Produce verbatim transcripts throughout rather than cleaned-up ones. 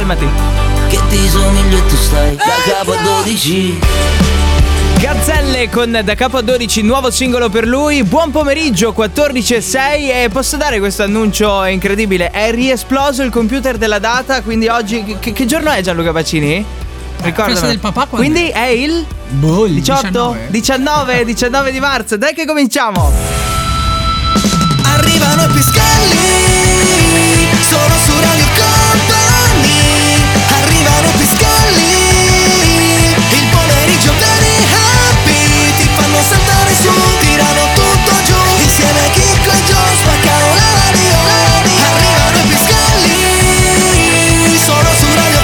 calmati. Che ti somiglio e tu stai da capo a dodici. Gazzelle con Da capo a dodici, nuovo singolo per lui. Buon pomeriggio, quattordici e sei. E posso dare questo annuncio incredibile? È riesploso il computer della data. Quindi oggi, che, che giorno è Gianluca Pacini? Ricorda. Festa del papà quando Quindi è il boh, il diciotto, diciannove, diciannove di marzo. Dai che cominciamo. Arrivano i piscalli, sono su Radio Company. Arrivano i piscalli, il pomeriggio viene happy. Ti fanno saltare su, tirano tutto giù. Insieme a Chicco e Gio spaccano la radio. Arrivano i piscalli, sono su Radio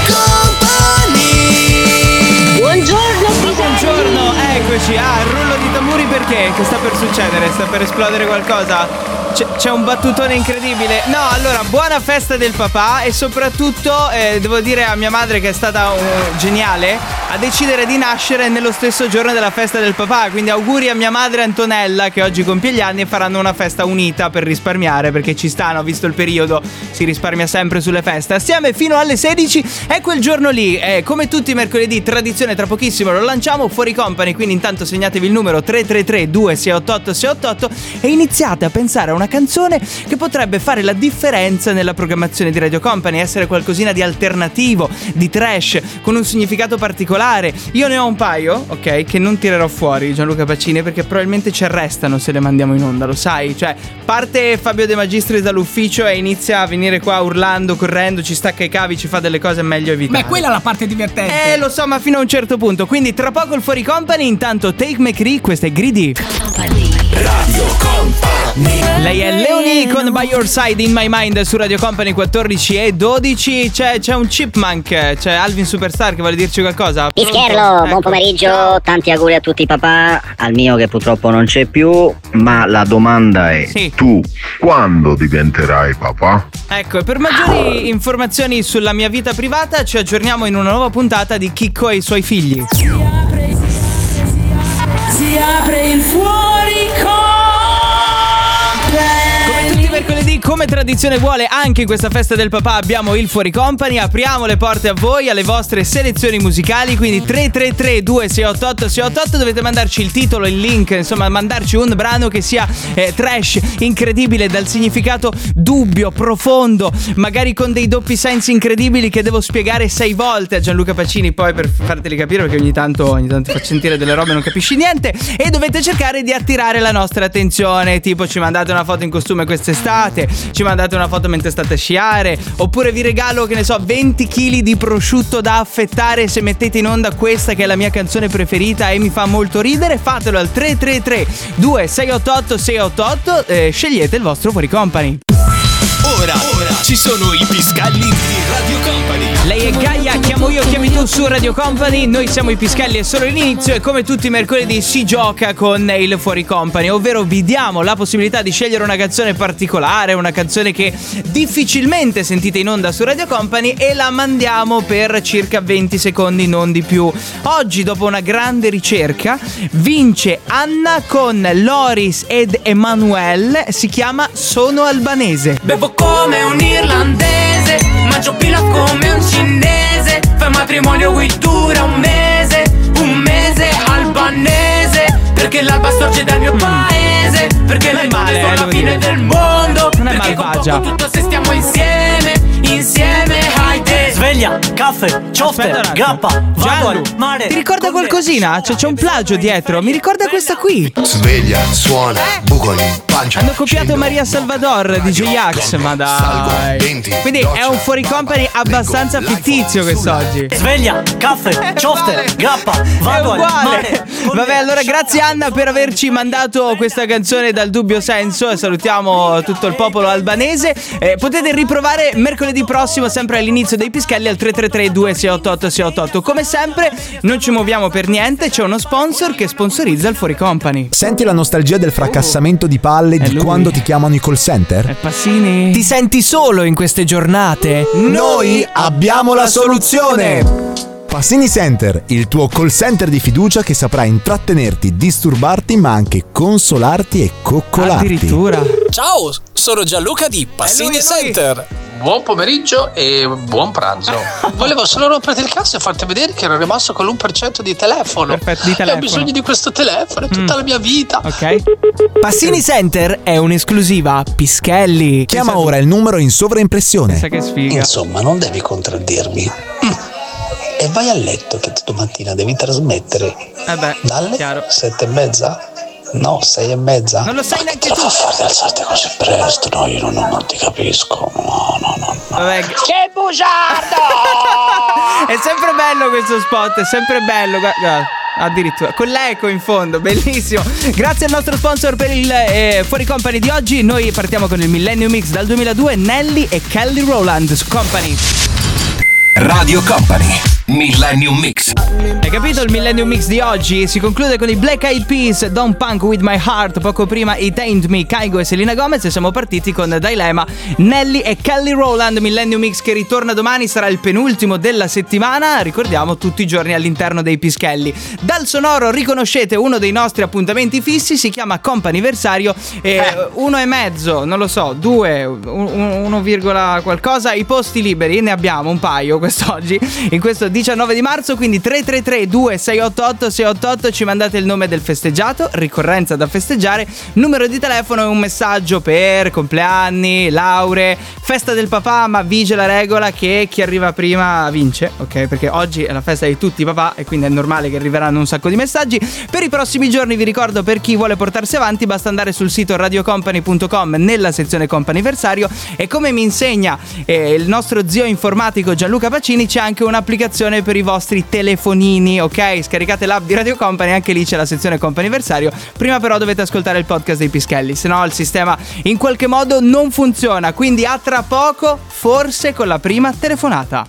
Company. Buongiorno piscalli. Buongiorno, eccoci. Ah, il rullo di tamburi perché? Che sta per succedere? Sta per esplodere qualcosa? C'è, c'è un battutone incredibile. No, allora, buona festa del papà. E soprattutto eh, devo dire a mia madre che è stata uh, geniale a decidere di nascere nello stesso giorno della festa del papà. Quindi auguri a mia madre Antonella, che oggi compie gli anni, e faranno una festa unita per risparmiare, perché ci stanno, visto il periodo, si risparmia sempre sulle feste. Assieme fino alle sedici è quel giorno lì. eh, Come tutti i mercoledì, tradizione, tra pochissimo lo lanciamo, Fuori Company. Quindi intanto segnatevi il numero tre tre tre due sei otto otto sei otto otto e iniziate a pensare a una canzone che potrebbe fare la differenza nella programmazione di Radio Company, essere qualcosina di alternativo, di trash, con un significato particolare. Io ne ho un paio, ok, che non tirerò fuori, Gianluca Pacini, perché probabilmente ci arrestano se le mandiamo in onda, lo sai. Cioè, parte Fabio De Magistris dall'ufficio e inizia a venire qua urlando, correndo, ci stacca i cavi, ci fa delle cose meglio evitare. Beh, quella è la parte divertente. Eh, lo so, ma fino a un certo punto. Quindi tra poco il Fuori Company. Intanto Take McCree, questa è Greedy. Radio Company. Lei è Leonie con By Your Side in My Mind su Radio Company quattordici e dodici. C'è, c'è un chipmunk, c'è Alvin Superstar che vuole dirci qualcosa. Pischerlo, Ecco. buon pomeriggio, Ciao. tanti auguri a tutti papà, Al mio che purtroppo non c'è più, ma la domanda è: Sì. Tu quando diventerai papà? Ecco, e per maggiori informazioni sulla mia vita privata ci aggiorniamo in una nuova puntata di Chicco e i suoi figli. Si apre il Fuori Company. Come tutti i mercoledì, come tradizione vuole, anche in questa festa del papà abbiamo il Fuori Company. Apriamo le porte a voi, alle vostre selezioni musicali. Quindi tre tre tre due sei otto otto sei otto otto, dovete mandarci il titolo, il link, insomma mandarci un brano che sia eh, trash, incredibile, dal significato dubbio, profondo, magari con dei doppi sensi incredibili che devo spiegare sei volte a Gianluca Pacini poi per farteli capire, perché ogni tanto, ogni tanto faccio sentire delle robe e non capisci niente. E dovete cercare di attirare la nostra attenzione, tipo ci mandate una foto in costume quest'estate, ci mandate una foto mentre state a sciare, oppure vi regalo, che ne so, venti chili di prosciutto da affettare se mettete in onda questa che è la mia canzone preferita e mi fa molto ridere. Fatelo al tre tre tre due sei otto otto sei otto otto, eh, scegliete il vostro Fuori Company. Ora, ora ci sono i piscalli di Radio Company. Lei è Gaia, chiamo io, chiami tu su Radio Company. Noi siamo i Piscalli, è solo l'inizio e come tutti i mercoledì si gioca con il Fuori Company, ovvero vi diamo la possibilità di scegliere una canzone particolare, una canzone che difficilmente sentite in onda su Radio Company, e la mandiamo per circa venti secondi, non di più. Oggi, dopo una grande ricerca, vince Anna con Loris ed Emanuele, si chiama Sono albanese. Bevo come un irlandese, mangio pilaf come un cinese. Fai matrimonio qui dura un mese, un mese albanese. Perché l'alba sorge dal mio paese, perché le donne sono la fine del mondo. Non è perché malvagia. con poco tutto se stiamo insieme, insieme ai te. Sveglia, caffè, ciofte, Aspetta un attimo. grappa, vado al Gianlu, mare. ti ricorda qualcosina? C'è, c'è un plagio dietro, mi ricorda questa qui. Sveglia, suona, bucoli, pancia. Hanno copiato Maria Salvador di J-Ax, ma dai. Quindi è un Fuori Company abbastanza fittizio quest'oggi. Sveglia, caffè, ciofte, grappa, È vado al uguale. mare. Vabbè, allora grazie Anna per averci mandato questa canzone dal dubbio senso, e salutiamo tutto il popolo albanese. Eh, potete riprovare mercoledì prossimo, sempre all'inizio dei Piscalli, al tre tre tre due sei otto otto sei otto otto. Come sempre non ci muoviamo per niente, c'è uno sponsor che sponsorizza il Fuori Company. Senti la nostalgia del fracassamento di palle È di lui. quando ti chiamano i call center? Eh, Passini, Ti senti solo in queste giornate? Noi abbiamo la soluzione! Passini Center, il tuo call center di fiducia che saprà intrattenerti, disturbarti, ma anche consolarti e coccolarti. addirittura. Ciao, sono Gianluca di Passini È lui, è lui. Center. buon pomeriggio e buon pranzo. Volevo solo romperti il cazzo e farti vedere che ero rimasto con l'uno per cento di telefono. Perfetto, di telefono. E ho bisogno di questo telefono, è tutta Mm. la mia vita. Ok. Passini Center è un'esclusiva Pischelli. Chiama ora il numero in sovraimpressione. Pensa che sfiga. Insomma, non devi contraddirmi. Mm. E vai a letto che domattina devi trasmettere Eh beh, dalle chiaro. sette e mezza? No, sei e mezza? Non lo sai neanche Ma tu. che te la fa farti alzarti così presto? No, io non, non ti capisco. No, no, no. no. Vabbè. Che bugiardo! È sempre bello questo spot, è sempre bello. Guarda, addirittura con l'eco in fondo, bellissimo. Grazie al nostro sponsor per il eh, Fuori Company di oggi. Noi partiamo con il Millennium Mix dal duemiladue, Nelly e Kelly Rowland su Company. Radio Company, Millennium Mix. Hai capito il Millennium Mix di oggi? Si conclude con i Black Eyed Peas, Don't Punk With My Heart, poco prima It Ain't Me, Kygo e Selena Gomez, e siamo partiti con Dilemma, Nelly e Kelly Rowland. Millennium Mix che ritorna domani, sarà il penultimo della settimana, ricordiamo tutti i giorni all'interno dei Pischelli. Dal sonoro riconoscete uno dei nostri appuntamenti fissi, si chiama Companiversario, e eh. uno e mezzo, non lo so, due, uno virgola qualcosa, i posti liberi, ne abbiamo un paio quest'oggi, in questo diciannove di marzo, quindi tre tre tre due sei otto otto sei otto otto, ci mandate il nome del festeggiato, ricorrenza da festeggiare, numero di telefono e un messaggio per compleanni, lauree, festa del papà, ma vige la regola che chi arriva prima vince, ok? Perché oggi è la festa di tutti i papà e quindi è normale che arriveranno un sacco di messaggi. Per i prossimi giorni vi ricordo, per chi vuole portarsi avanti basta andare sul sito radiocompany punto com nella sezione Companiversario, e come mi insegna eh, il nostro zio informatico Gianluca Pacini, c'è anche un'applicazione per i vostri telefonini, ok? Scaricate l'app di Radio Company, anche lì c'è la sezione Companiversario. Prima però dovete ascoltare il podcast dei Pischelli, se no il sistema in qualche modo non funziona, quindi a tra poco, forse con la prima telefonata.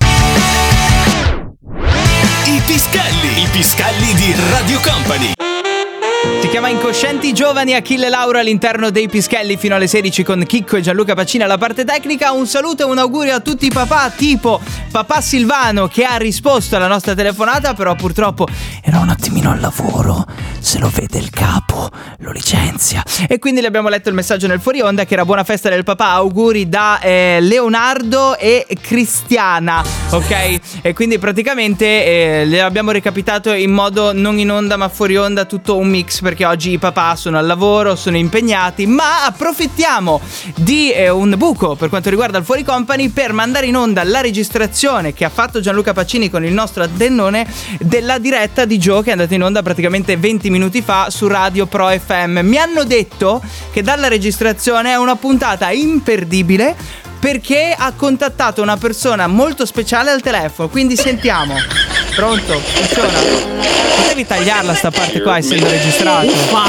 I Pischelli, i Pischelli di Radio Company. Si chiama Incoscienti Giovani, Achille Lauro all'interno dei Pischelli fino alle sedici con Chicco e Gianluca Pacini alla parte tecnica. Un saluto e un augurio a tutti i papà, tipo papà Silvano che ha risposto alla nostra telefonata, però purtroppo era un attimino al lavoro, se lo vede il capo lo licenzia, e quindi le abbiamo letto il messaggio nel fuori onda che era buona festa del papà, auguri da eh, Leonardo e Cristiana, ok? E quindi praticamente eh, le abbiamo recapitato in modo non in onda ma fuori onda, tutto un mix, perché oggi i papà sono al lavoro, sono impegnati, ma approfittiamo di eh, un buco per quanto riguarda il Fuori Company per mandare in onda la registrazione che ha fatto Gianluca Pacini con il nostro antennone della diretta di Joe, che è andata in onda praticamente venti minuti fa su Radio Pro F M. Mi hanno detto che dalla registrazione è una puntata imperdibile perché ha contattato una persona molto speciale al telefono, quindi sentiamo. Pronto? Funziona? Potevi tagliarla sta parte qua essendo registrato.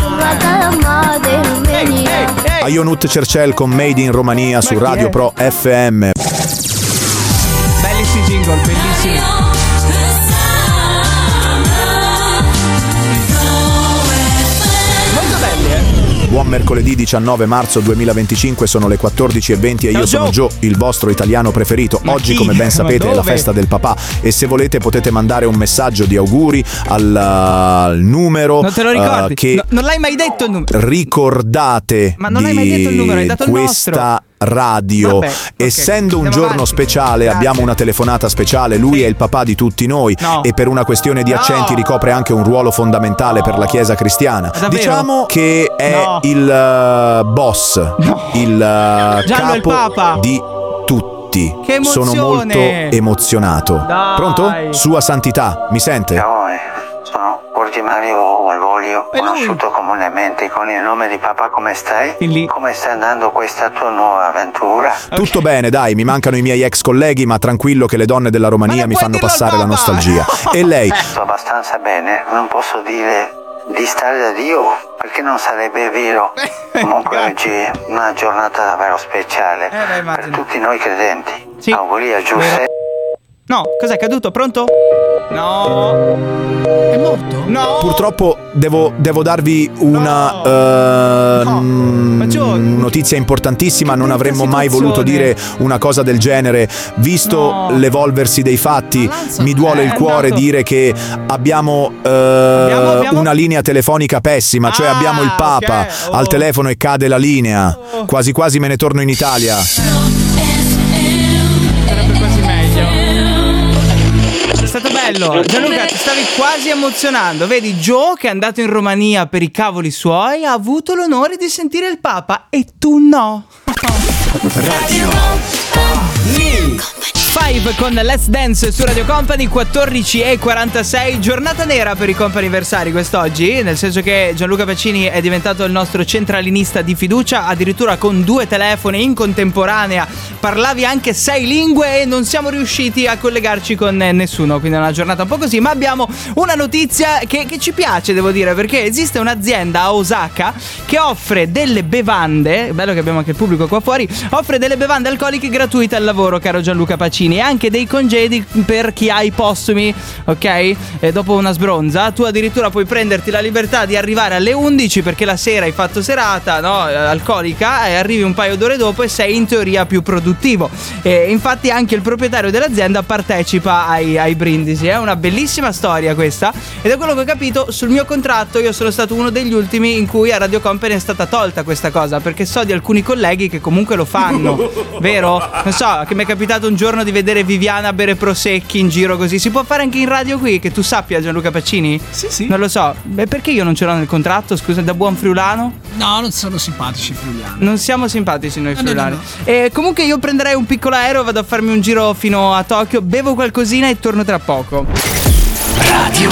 Ehi, ehi, ehi. Ionut Cercel con Made in Romania su Radio Pro F M. Belli sti jingle, bellissimi. Molto belli, eh. Buon mercoledì diciannove marzo duemilaventicinque, sono le quattordici e venti e Ciao io sono Joe. Joe, il vostro italiano preferito. Ma Oggi, chi? come ben Ma sapete, è la dove? festa del papà e se volete potete mandare un messaggio di auguri al, al numero Non te lo ricordi? eh, che No, non l'hai mai detto il numero. ricordate Ma non di hai mai detto il numero, hai dato il questa nostro. radio. Vabbè, ok, Essendo un andiamo giorno avanti. speciale, Grazie. abbiamo una telefonata speciale. Lui Sì. è il papà di tutti noi No. e per una questione di No. accenti ricopre anche un ruolo fondamentale per la Chiesa cristiana. Davvero? Diciamo che è No. il uh, boss, il uh, Giallo è il capo Papa. di tutti. Che emozione. Sono molto emozionato. Dai. Pronto? Sua Santità, mi sente? Ciao, eh, sono Orgimario Malvolio, E lui? conosciuto comunemente con il nome di papà. Come stai? Fin lì. Come sta andando questa tua nuova avventura? Tutto bene, dai, mi mancano i miei ex colleghi, ma tranquillo che le donne della Ma Romania non mi puoi fanno dirlo al passare la Papa. nostalgia. E lei? Sto abbastanza bene, non posso dire di stare da Dio perché non sarebbe vero. Comunque oggi è una giornata davvero speciale Eh, beh, per immagino. tutti noi credenti. Sì. Auguri a Giuseppe. Vero. No, cos'è caduto? Pronto? No. È morto? No. Purtroppo devo, devo darvi una No. eh, No. Ma Gio- notizia importantissima. Che Non brutta avremmo mai situazione. voluto dire una cosa del genere. Visto No. l'evolversi dei fatti, Lanza- mi duole è il cuore andato. dire che abbiamo, eh, Abbiamo- abbiamo? una linea telefonica pessima. Cioè Ah, abbiamo il Papa ok. Oh. al telefono e cade la linea. Quasi quasi me ne torno in Italia. bello. Gianluca, ti stavi quasi emozionando. Vedi, Joe, che è andato in Romania per i cavoli suoi, ha avuto l'onore di sentire il Papa e tu no. Radio Five con Let's Dance su Radio Company, quattordici e quarantasei, giornata nera per i comp'anniversari quest'oggi, nel senso che Gianluca Pacini è diventato il nostro centralinista di fiducia, addirittura con due telefoni in contemporanea, parlavi anche sei lingue e non siamo riusciti a collegarci con nessuno, quindi è una giornata un po' così, ma abbiamo una notizia che, che ci piace, devo dire, perché esiste un'azienda a Osaka che offre delle bevande, è bello che abbiamo anche il pubblico qua fuori, offre delle bevande alcoliche gratuite al lavoro, caro Gianluca Pacini, e anche dei congedi per chi ha i postumi, ok? E dopo una sbronza tu addirittura puoi prenderti la libertà di arrivare alle undici perché la sera hai fatto serata, no, alcolica, e arrivi un paio d'ore dopo e sei in teoria più produttivo. E infatti anche il proprietario dell'azienda partecipa ai, ai brindisi. È una bellissima storia questa, e da quello che ho capito sul mio contratto io sono stato uno degli ultimi in cui a Radio Company è stata tolta questa cosa, perché so di alcuni colleghi che comunque lo fanno, vero? Non so, che mi è capitato un giorno di vedere Viviana bere prosecchi in giro così. Si può fare anche in radio qui, che tu sappia, Gianluca Pacini? Sì, sì. Non lo so. Beh, perché io non ce l'ho nel contratto, scusa, da buon friulano? No, non sono simpatici i friulani. Non siamo simpatici noi no, friulani. no, no. E comunque io prenderei un piccolo aereo, vado a farmi un giro fino a Tokyo, bevo qualcosina e torno tra poco. Radio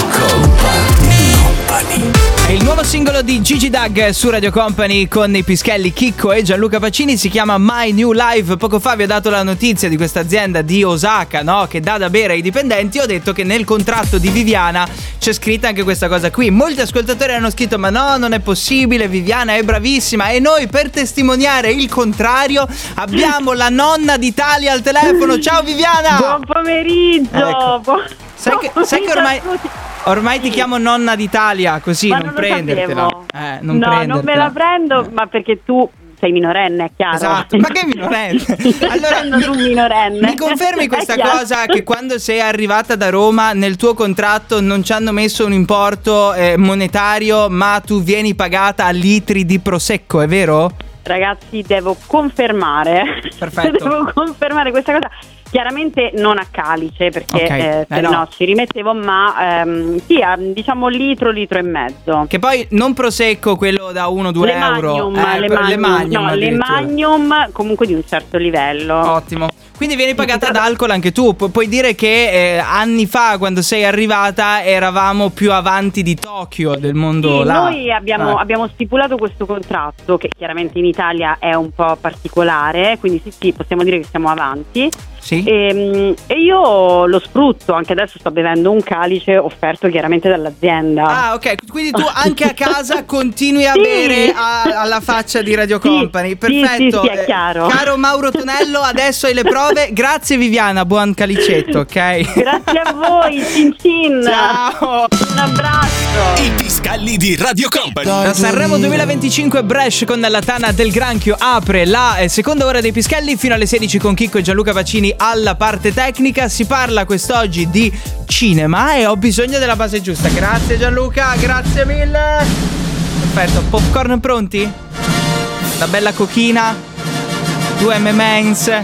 Company. È il nuovo singolo di Gigi Doug su Radio Company con i Pischelli, Chicco e Gianluca Pacini, si chiama My New Life. Poco fa vi ho dato la notizia di questa azienda di Osaka, no, che dà da bere ai dipendenti. Ho detto che nel contratto di Viviana c'è scritta anche questa cosa qui. Molti ascoltatori hanno scritto: ma no, non è possibile, Viviana è bravissima. E noi, per testimoniare il contrario, abbiamo la nonna d'Italia al telefono. Ciao Viviana. Buon pomeriggio. Ecco. Buon... Sai che, sai che ormai Ormai ti chiamo nonna d'Italia, così ma non, non prendertela. Eh, non no, prendertela. non me la prendo, eh. ma perché tu sei minorenne, è chiaro. Esatto, ma che minorenne? Allora, tu minorenne. Mi confermi questa cosa, che quando sei arrivata da Roma nel tuo contratto non ci hanno messo un importo eh, monetario, ma tu vieni pagata a litri di prosecco, è vero? Ragazzi, devo confermare. Perfetto. Devo confermare questa cosa. Chiaramente non a calice, perché okay. eh, se eh no. no ci rimettevo, ma ehm, sì, a, diciamo litro, litro e mezzo. Che poi non prosecco quello da uno due euro. Magnum, eh, le, le magnum, Magnum, no, le Magnum comunque di un certo livello. Ottimo. Quindi vieni pagata ad alcol anche tu. Pu- puoi dire che eh, anni fa, quando sei arrivata, eravamo più avanti di Tokyo, del mondo sì, là. Noi abbiamo, eh. abbiamo stipulato questo contratto che chiaramente in Italia è un po' particolare, quindi sì, sì, possiamo dire che siamo avanti. Sì. E, e io lo sfrutto, anche adesso sto bevendo un calice offerto chiaramente dall'azienda. Ah, ok, quindi tu anche a casa continui a sì. bere a, alla faccia di Radio sì. Company. Perfetto. Sì, sì, sì, è chiaro. Eh, caro Mauro Tonello, adesso hai le prove. Grazie Viviana, buon calicetto, ok? Grazie a voi, cin cin. Ciao. Un abbraccio. I Piscalli di Radio Company. Da Sanremo duemilaventicinque, Brescia con la Tana del Granchio apre la eh, seconda ora dei Piscalli fino alle sedici con Chicco e Gianluca Pacini alla parte tecnica. Si parla quest'oggi di cinema e ho bisogno della base giusta. Grazie Gianluca, grazie mille. Perfetto, popcorn pronti? La bella cochina, due emme and M's,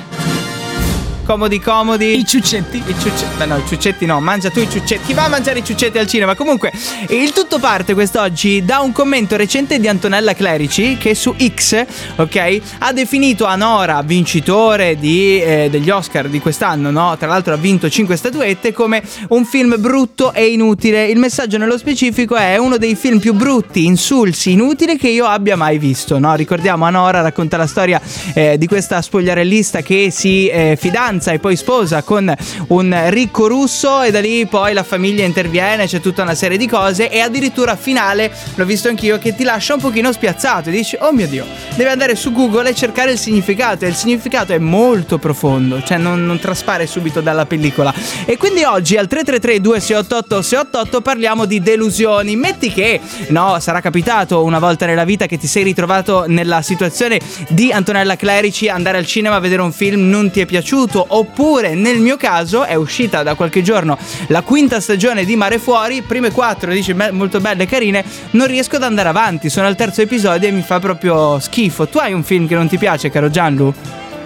comodi comodi. I ciuccetti. I ciuccetti. Beh no, i ciuccetti no, mangia tu i ciuccetti. Chi va a mangiare i ciuccetti al cinema? Comunque, il tutto parte quest'oggi da un commento recente di Antonella Clerici, che su X, ok, ha definito Anora vincitore di, eh, degli Oscar di quest'anno, no? Tra l'altro ha vinto cinque statuette, come un film brutto e inutile. Il messaggio nello specifico è: uno dei film più brutti, insulsi, inutili che io abbia mai visto, no? Ricordiamo, Anora racconta la storia eh, di questa spogliarellista che si eh, fidanza e poi sposa con un ricco russo, e da lì poi la famiglia interviene, c'è tutta una serie di cose, e addirittura finale, l'ho visto anch'io, che ti lascia un pochino spiazzato e dici: oh mio Dio, devi andare su Google e cercare il significato, e il significato è molto profondo, cioè non, non traspare subito dalla pellicola. E quindi oggi al tre tre tre due sei otto otto sei otto otto parliamo di delusioni. Metti che, no, sarà capitato una volta nella vita che ti sei ritrovato nella situazione di Antonella Clerici, andare al cinema a vedere un film, non ti è piaciuto, oppure nel mio caso è uscita da qualche giorno la quinta stagione di Mare Fuori, prime quattro dici molto belle e carine, non riesco ad andare avanti, sono al terzo episodio e mi fa proprio schifo. Tu hai un film che non ti piace, caro Gianlu?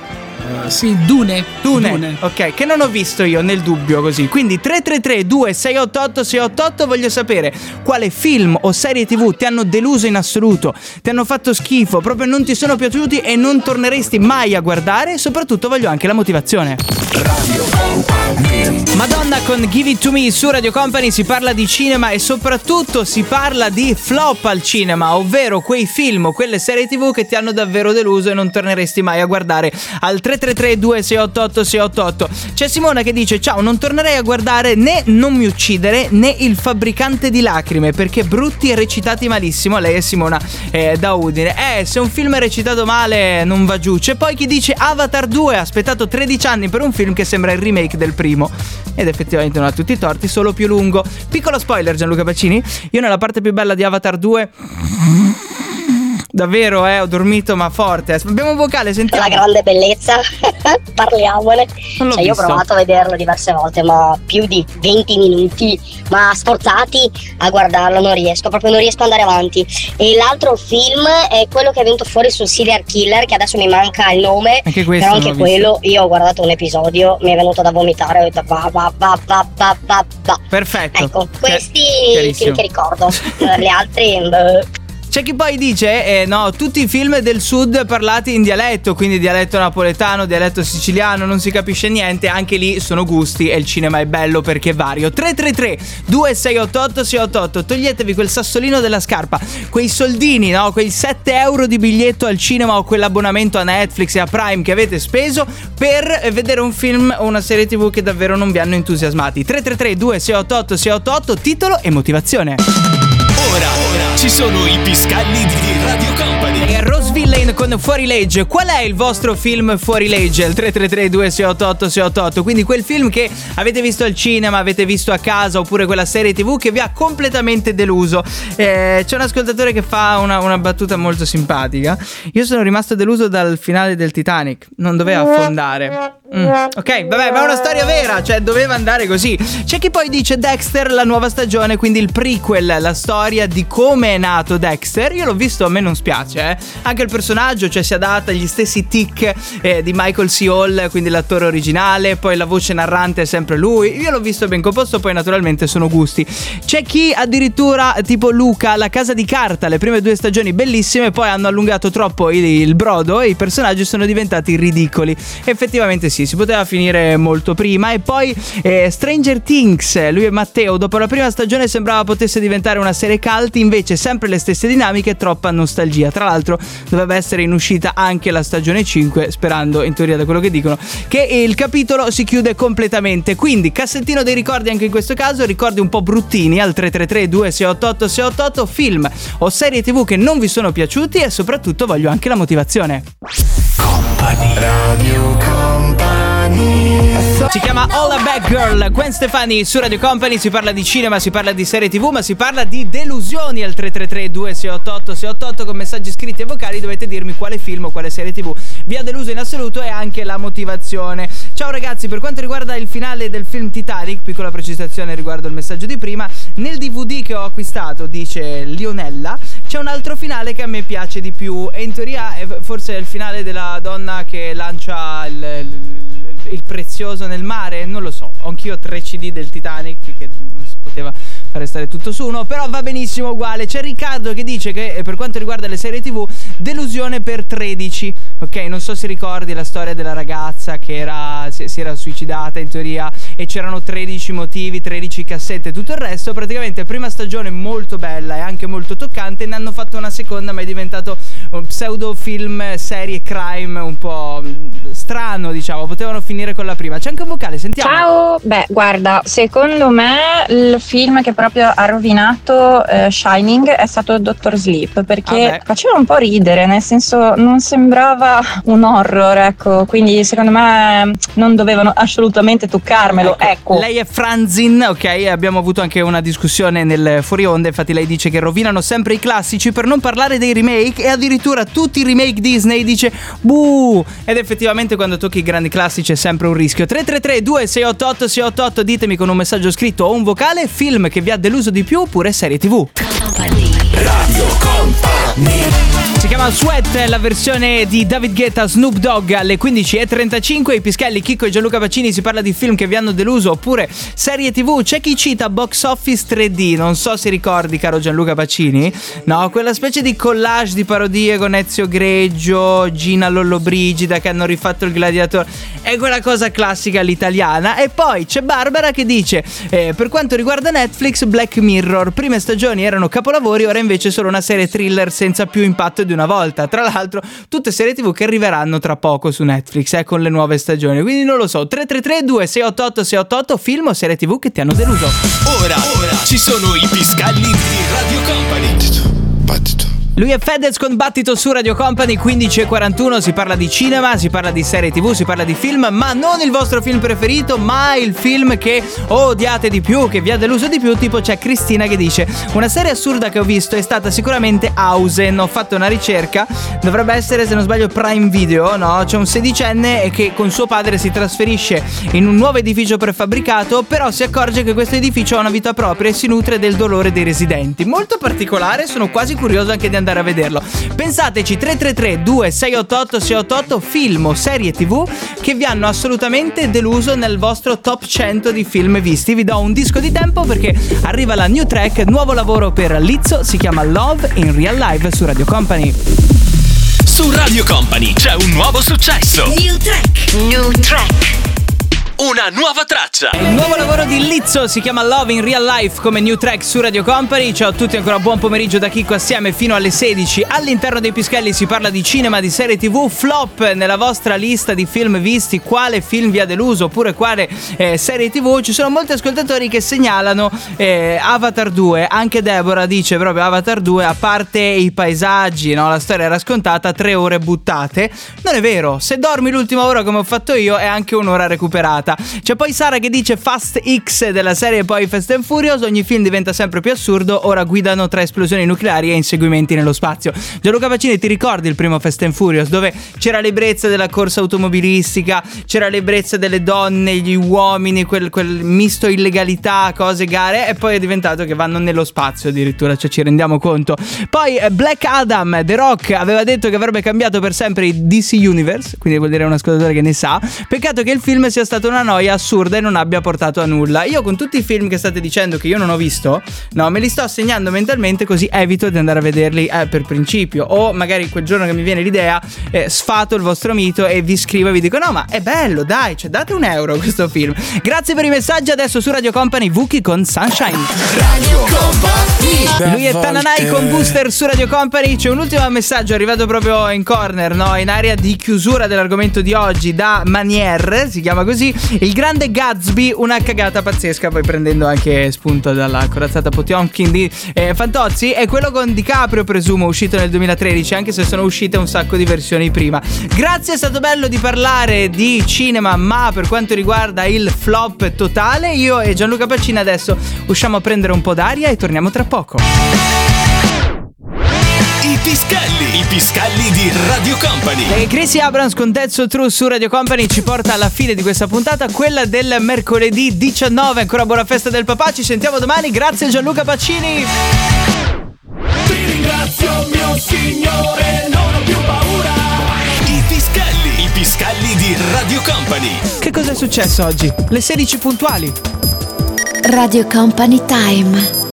Uh, sì, Dune. Dune. Dune. Ok, che non ho visto io, nel dubbio così. Quindi tre tre tre due sei otto otto sei otto otto, voglio sapere quale film o serie tv ti hanno deluso in assoluto, ti hanno fatto schifo, proprio non ti sono piaciuti e non torneresti mai a guardare. E soprattutto voglio anche la motivazione. Radio Company. Madonna con Give It To Me su Radio Company si parla di cinema e soprattutto si parla di flop al cinema, ovvero quei film o quelle serie tv che ti hanno davvero deluso e non torneresti mai a guardare. Al tre tre tre due sei otto otto sei otto otto c'è Simona che dice: ciao, non tornerei a guardare né Non mi uccidere né Il fabbricante di lacrime perché brutti e recitati malissimo. Lei è Simona eh, da Udine. Eh, se un film è recitato male non va giù. C'è poi chi dice Avatar due, ha aspettato tredici anni per un film che sembra il remake del primo. Ed effettivamente non ha tutti i torti, solo più lungo. Piccolo spoiler, Gianluca Pacini, io nella parte più bella di Avatar due davvero, eh, ho dormito ma forte. Abbiamo un vocale, sentiamo. La grande bellezza, parliamone. Non l'ho cioè, io ho visto. provato a vederlo diverse volte, ma più di venti minuti, ma sforzati a guardarlo non riesco, proprio non riesco ad andare avanti. E l'altro film è quello che è venuto fuori sul serial killer, che adesso mi manca il nome, anche questo però anche non l'ho quello, io ho guardato un episodio, mi è venuto da vomitare, ho detto va va va va va va va. Perfetto. Ecco, questi chiarissimo. film che ricordo, le altre... beh. C'è chi poi dice, eh, no, tutti i film del sud parlati in dialetto, quindi dialetto napoletano, dialetto siciliano, non si capisce niente, anche lì sono gusti e il cinema è bello perché è vario. tre tre tre due sei otto otto sei otto otto, toglietevi quel sassolino della scarpa, quei soldini, no, quei sette euro di biglietto al cinema o quell'abbonamento a Netflix e a Prime che avete speso per vedere un film o una serie tv che davvero non vi hanno entusiasmati. tre tre tre due sei otto otto sei otto otto, titolo e motivazione. Ora, ora ci sono i piscalli di Radio Company. E Rose Villain con Fuorilegge. Qual è il vostro film fuorilegge? Il tre tre tre due sei otto otto sei otto otto. Quindi quel film che avete visto al cinema, avete visto a casa, oppure quella serie tv che vi ha completamente deluso. Eh, c'è un ascoltatore che fa una, una battuta molto simpatica. Io sono rimasto deluso dal finale del Titanic. Non doveva affondare. Mm. Ok, vabbè, ma è una storia vera, cioè doveva andare così. C'è chi poi dice Dexter, la nuova stagione, quindi il prequel, la storia di come è nato Dexter. Io l'ho visto, a me non spiace, eh. Anche il personaggio, cioè si adatta agli stessi tic eh, di Michael C. Hall, quindi l'attore originale, poi la voce narrante è sempre lui. Io l'ho visto ben composto, poi naturalmente sono gusti. C'è chi addirittura, tipo Luca, La Casa di Carta, le prime due stagioni bellissime, poi hanno allungato troppo il, il brodo e i personaggi sono diventati ridicoli. Effettivamente sì, si poteva finire molto prima. E poi eh, Stranger Things, lui e Matteo, dopo la prima stagione sembrava potesse diventare una serie cult, invece sempre le stesse dinamiche, troppa nostalgia. Tra l'altro doveva essere in uscita anche la stagione cinque, sperando, in teoria da quello che dicono, che il capitolo si chiude completamente. Quindi cassettino dei ricordi anche in questo caso, ricordi un po' bruttini al tre tre tre due sei otto otto sei otto otto, film o serie tv che non vi sono piaciuti e soprattutto voglio anche la motivazione. Company. Radio Company. Si chiama All a Bad Girl, Gwen Stefani su Radio Company. Si parla di cinema, si parla di serie tv, ma si parla di delusioni al tre tre tre due sei otto otto sei otto otto con messaggi scritti e vocali. Dovete dirmi quale film o quale serie tv vi ha deluso in assoluto e anche la motivazione. Ciao ragazzi, per quanto riguarda il finale del film Titanic, piccola precisazione riguardo il messaggio di prima, nel D V D che ho acquistato, dice Lionella, c'è un altro finale che a me piace di più e in teoria è forse il finale della donna che lancia il, il, il prezioso nel mare, non lo so. Ho anch'io tre C D del Titanic che non si poteva fare stare tutto su uno, però va benissimo uguale. C'è Riccardo che dice che per quanto riguarda le serie tv, delusione per tredici. Ok, non so se ricordi la storia della ragazza che era si, si era suicidata in teoria e c'erano tredici motivi, tredici cassette e tutto il resto. Praticamente prima stagione molto bella e anche molto toccante, ne hanno fatto una seconda ma è diventato un pseudo film serie crime un po' strano, diciamo. Potevano finire con la prima. C'è anche un vocale, sentiamo. Ciao, beh guarda, secondo me il film che proprio ha rovinato eh, Shining è stato Doctor Sleep, perché ah faceva un po' ridere, nel senso non sembrava un horror, ecco, quindi secondo me non dovevano assolutamente toccarmelo, ecco, ecco. Lei è Franzin, ok, abbiamo avuto anche una discussione nel fuori onda, infatti lei dice che rovinano sempre i classici, per non parlare dei remake, e addirittura tutti i remake Disney dice buh, ed effettivamente quando tocchi i grandi classici è sempre un rischio. Tre tre tre due sei otto otto sei otto otto, ditemi con un messaggio scritto o un vocale film che vi ha deluso di più oppure serie tv. Radio Company. Si chiama Sweat, è la versione di David Guetta, Snoop Dogg alle quindici e trentacinque. I Pischelli, Chicco e Gianluca Pacini, si parla di film che vi hanno deluso oppure serie tv. C'è chi cita Box Office tre D, non so se ricordi, caro Gianluca Pacini. No, quella specie di collage di parodie con Ezio Greggio, Gina Lollobrigida che hanno rifatto il Gladiatore. È quella cosa classica all'italiana. E poi c'è Barbara che dice eh, per quanto riguarda Netflix, Black Mirror, prime stagioni erano capolavori, ora invece solo una serie thriller senza più impatto di una volta. Tra l'altro tutte serie tv che arriveranno tra poco su Netflix eh, con le nuove stagioni, quindi non lo so. Tre tre tre due sei otto otto sei otto otto, film o serie tv che ti hanno deluso. Ora, ora ci sono i Piscalli di Radio Company. Battito. Lui è Fedez con Battito su Radio Company. Quindici e quarantuno, si parla di cinema, si parla di serie tv, si parla di film, ma non il vostro film preferito, ma il film che odiate di più, che vi ha deluso di più. Tipo c'è Cristina che dice: una serie assurda che ho visto è stata sicuramente Hausen. Ho fatto una ricerca, dovrebbe essere, se non sbaglio, Prime Video, no? C'è un sedicenne che con suo padre si trasferisce in un nuovo edificio prefabbricato, però si accorge che questo edificio ha una vita propria e si nutre del dolore dei residenti. Molto particolare, sono quasi curioso anche di andare a vederlo. Pensateci, tre tre tre due sei otto otto sei otto otto, film o serie tv che vi hanno assolutamente deluso nel vostro top cento di film visti. Vi do un disco di tempo perché arriva la new track, nuovo lavoro per Lizzo, si chiama Love in Real Life su Radio Company. Su Radio Company c'è un nuovo successo. New track. New track. Una nuova traccia. Il nuovo lavoro di Lizzo si chiama Love in Real Life come new track su Radio Company. Ciao a tutti, ancora buon pomeriggio da Chicco assieme fino alle sedici. All'interno dei Pischelli si parla di cinema, di serie tv. Flop nella vostra lista di film visti, quale film vi ha deluso oppure quale eh, serie tv. Ci sono molti ascoltatori che segnalano eh, Avatar due. Anche Deborah dice proprio Avatar due, a parte i paesaggi, no? La storia era scontata, tre ore buttate. Non è vero, se dormi l'ultima ora come ho fatto io è anche un'ora recuperata. C'è poi Sara che dice Fast X della serie poi Fast and Furious, ogni film diventa sempre più assurdo, ora guidano tra esplosioni nucleari e inseguimenti nello spazio. Gianluca Pacini, ti ricordi il primo Fast and Furious dove c'era l'ebbrezza della corsa automobilistica, c'era l'ebbrezza delle donne, gli uomini, quel, quel misto illegalità, cose, gare, e poi è diventato che vanno nello spazio addirittura, cioè ci rendiamo conto. Poi eh, Black Adam, The Rock aveva detto che avrebbe cambiato per sempre il D C Universe, quindi vuol dire un ascoltatore che ne sa. Peccato che il film sia stato una noia assurda e non abbia portato a nulla. Io con tutti i film che state dicendo che io non ho visto, no, me li sto segnando mentalmente così evito di andare a vederli eh, per principio, o magari quel giorno che mi viene l'idea eh, sfato il vostro mito e vi scrivo e vi dico no ma è bello dai, cioè date un euro a questo film. Grazie per i messaggi. Adesso su Radio Company Vuki con Sunshine. Radio Company. Lui è Tananai con Booster su Radio Company. C'è un ultimo messaggio arrivato proprio in corner, no, in area di chiusura dell'argomento di oggi, da Manier, si chiama così. Il grande Gatsby, una cagata pazzesca, poi prendendo anche spunto dalla corazzata Potionkin di eh, Fantozzi. È quello con DiCaprio, presumo, uscito nel duemilatredici, anche se sono uscite un sacco di versioni prima. Grazie, è stato bello di parlare di cinema, ma per quanto riguarda il flop totale, io e Gianluca Pacini adesso usciamo a prendere un po' d'aria e torniamo tra poco. I Piscalli, i Piscalli di Radio Company. E Chrissy Abrams con Dead So True su Radio Company ci porta alla fine di questa puntata, quella del mercoledì diciannove. Ancora buona festa del papà, ci sentiamo domani. Grazie Gianluca Pacini. Ti ringrazio mio Signore, non ho più paura. I Piscalli, i Piscalli di Radio Company. Che cosa è successo oggi? Le sedici puntuali. Radio Company Time.